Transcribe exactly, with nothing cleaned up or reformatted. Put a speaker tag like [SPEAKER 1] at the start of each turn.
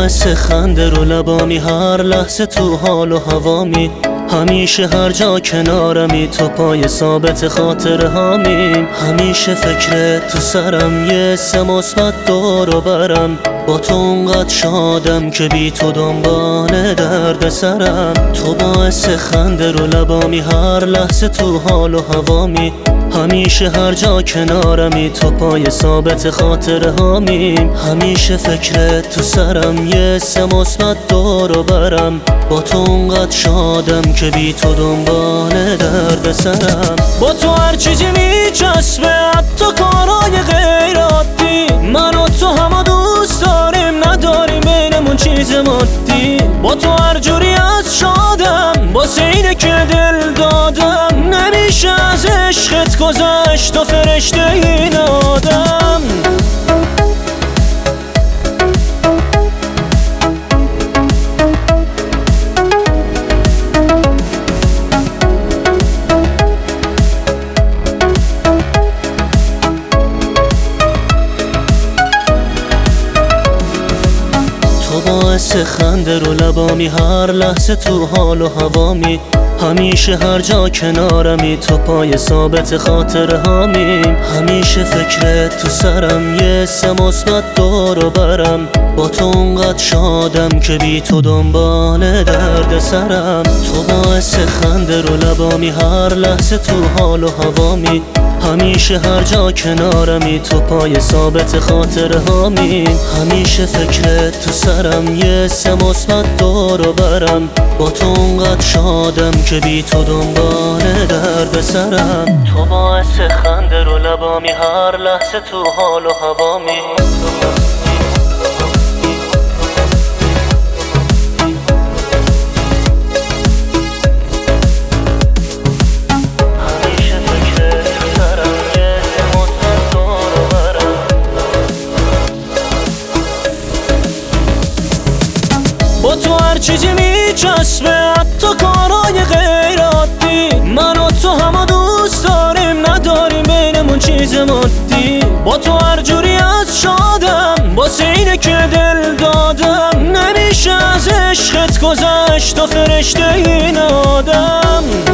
[SPEAKER 1] باعث خنده رو لبامی، هر لحظه تو حال و هوامی، همیشه هر جا کنارمی، تو پای ثابت خاطره هامیم. همیشه فکرت تو سرم، یه سه مثبت دور و برم، با تو اونقدر شادم که بی تو دنبال درد سرم. تو باعث خنده رو لبامی، هر لحظه تو حال و هوامی، همیشه هر جا کنارمی، تو پای ثابت خاطره هامیم. همیشه فکرت تو سرم، یه سه مثبت دور و برم، با تو اونقدر شادم که بی تو دنبال درد سرم. با تو هر چیزی میچسبه، حتی کارهای غیر عادی، من و تو همه دوست داریم، نداریم بینمون چیز مادی. با تو هر جوری از شادم، واسه اینه که دل دادم، نمیشه از عشقت گذشت تو فرشته این آدم. باعث خنده رو لبامی، هر لحظه تو حال و هوامی، همیشه هر جا کنارمی، تو پای ثابت خاطره هامیم. همیشه فکرت تو سرم، یه سه مثبت دور و برم، با تو اونقدر شادم که بی تو دنبال درد سرم. تو باعث خنده رو لبامی، هر لحظه تو حال و هوامی، همیشه هر جا کنارمی، تو پای ثابت خاطره هامیم. همیشه فکرت تو سرم، یه سه مثبت دور و برم، با تو اونقدر شادم که بی تو دنبال درد سرم. تو باعث خنده رو لبامی، هر لحظه تو حال و هوامی، با تو هر چیزی میچسبه، حتی کارهای غیر عادی، من و تو همه دوست داریم، نداریم بینمون چیز مادی. با تو هر جوری از شادم، واسه اینه که دل دادم، نمیشه از عشقت گذشت تو فرشته این آدم.